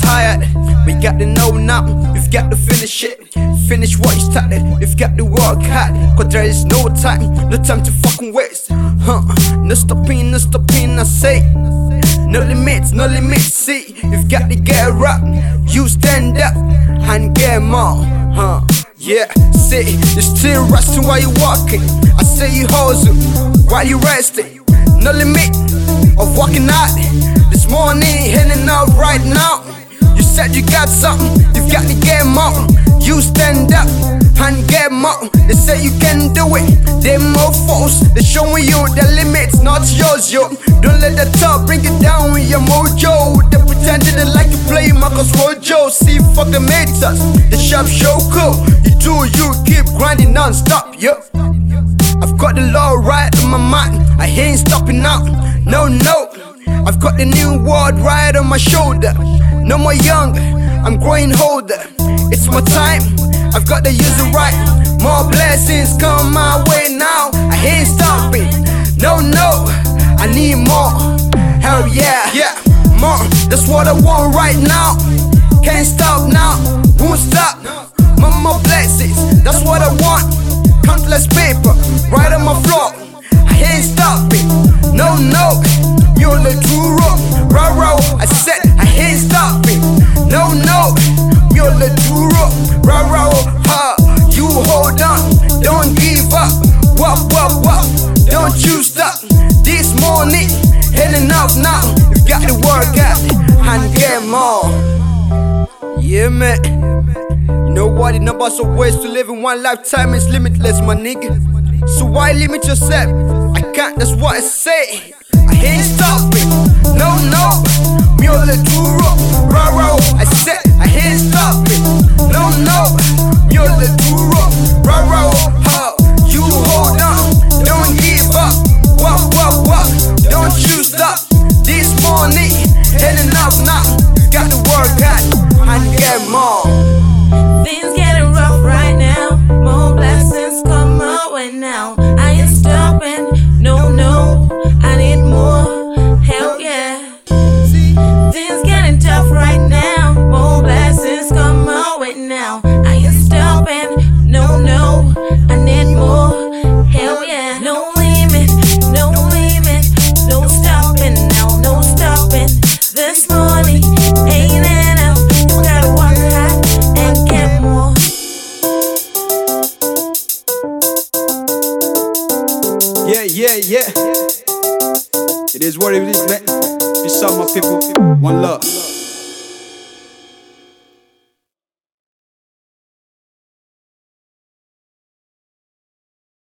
tired. We got to know now, we've got to finish it. Finish what you started, we've got to work hard. Cause there is no time to fucking waste. No stopping, I say. No limits, see. You've got to get up, you stand up and get more. Yeah, see, you're still resting while you're walking. I say you hustle while you're resting. No limit of walking out. This morning, heading out right now. You said you got something, you've got to get more. You stand up and get more. They say you can do it, they more force. They're showing you the limits, not yours, yo. Don't let the top bring it down with your mojo. They pretending they like to play Marcus Rojo. See, fuck the haters, the sharp show cool. You keep grinding non-stop, yo. I've got the law right on my mind, I ain't stopping now, no. I've got the new world right on my shoulder. No more younger, I'm growing older. It's my time, I've got to use it right. More blessings come my way now, I ain't stopping, no. I need more, hell yeah, more. That's what I want right now. Can't stop now, won't stop. More blessings, that's what I want. Countless paper, right on my floor. I ain't stopping, no. You're the true row. I said I ain't stopping, no. You're the true row. You hold on, don't give up. What? Don't you stop. This morning, heading up now. You got to work out and get more. Yeah, man. You know what? The numbers of ways to live in one lifetime is limitless, my nigga. So why limit yourself? I can't, that's what I say. I ain't stopping, no. Me all the true row. I said I ain't stopping, no. Me all the true row. You hold on, don't give up. What? Don't you stop. This morning, heading up now. Got to work hard and get more. Things getting rough right now. More blessings come my way now. I ain't stopping, no. I need more, hell yeah. Things getting tough right now. More blessings come my way now. I ain't stopping, no. I need more, hell yeah. No limit, no stopping now, no stopping. This morning ain't enough. Gotta work hard and get more. Yeah. It is what it is, man. Peace out, my people. One love.